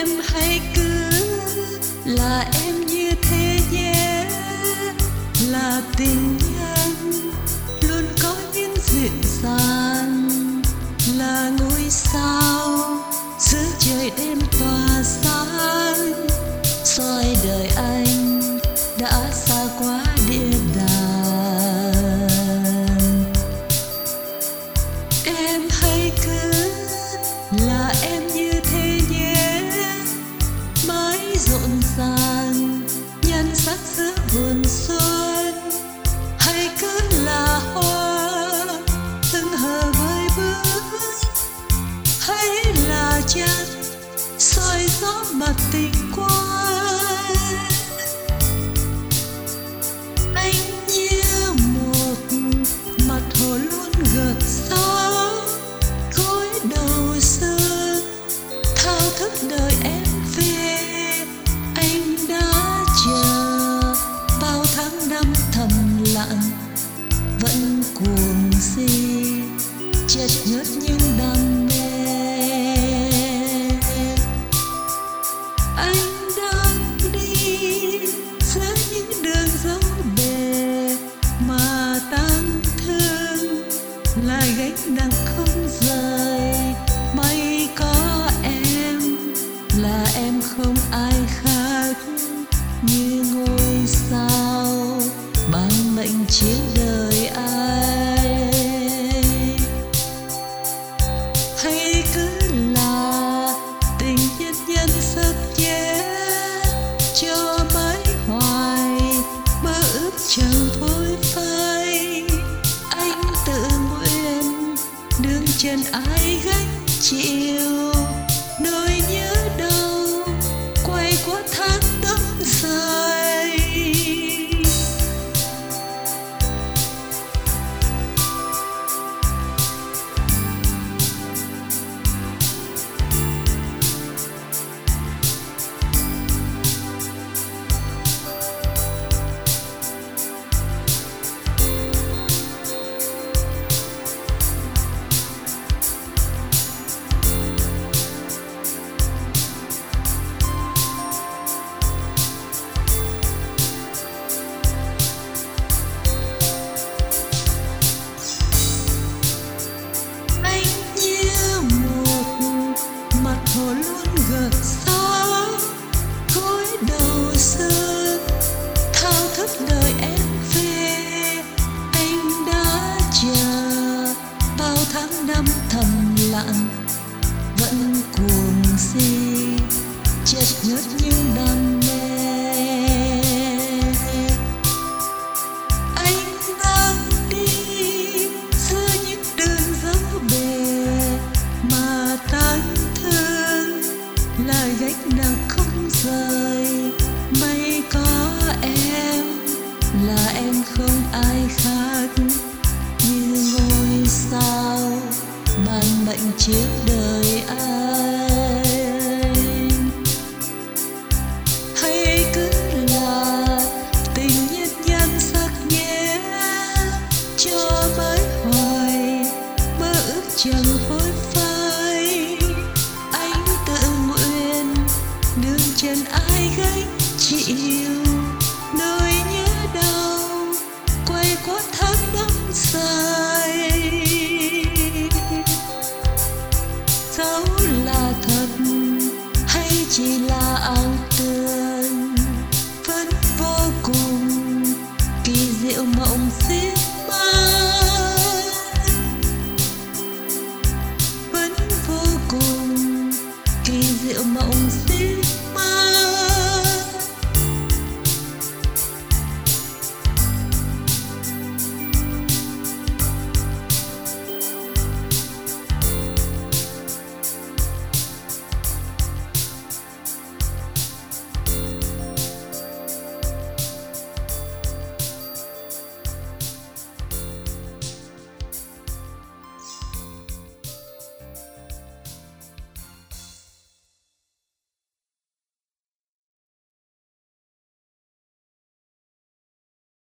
Em hãy cứ là em như thế nhé, là tình nhân luôn có những dịu dàng, là ngôi sao giữa trời đêm tỏa sáng, soi đời anh đã xa quá địa đàng. Em hãy cứ là em như thế nhé, mãi rộn ràng nhan sắc giữa vườn xuân. Hãy cứ là hoa hững hờ vơi bước, hãy là trăng soi gió mà tình quan. Anh như một mặt hồ luôn gợn sóng, gối đầu sương thao thức đợi em về. Anh đã chờ bao tháng năm thầm lặng, vẫn cuồng si chợt ngớt những đam mê. Anh đang đi giữa những đường dấu bề mà tang thương lại gánh nặng không rời. May có em, là em không ai khác, như ngôi sao ban mệnh chiếu đời ai. Hãy cứ là tình nhân nhân sắc nhé, cho mãi hoài mơ ước chẳng thôi phai. Anh tự nguyện đường chân ai gánh chịu, nỗi nhớ đau quay qua tháng năm dài. Hồ luôn gợn sóng, gối đầu sương thao thức đợi em về. Anh đã chờ bao tháng năm thầm lặng, vẫn cuồng si chợt ngớt những đam mê. Anh đang đi giữa những đường dấu bề mà tan là gánh nặng không rời. May có em, là em không ai khác, như ngôi sao ban mệnh chiếu đời anh. Hãy cứ là tình nhân nhan sắc nhé, cho mãi hoài mơ ước chẳng phôi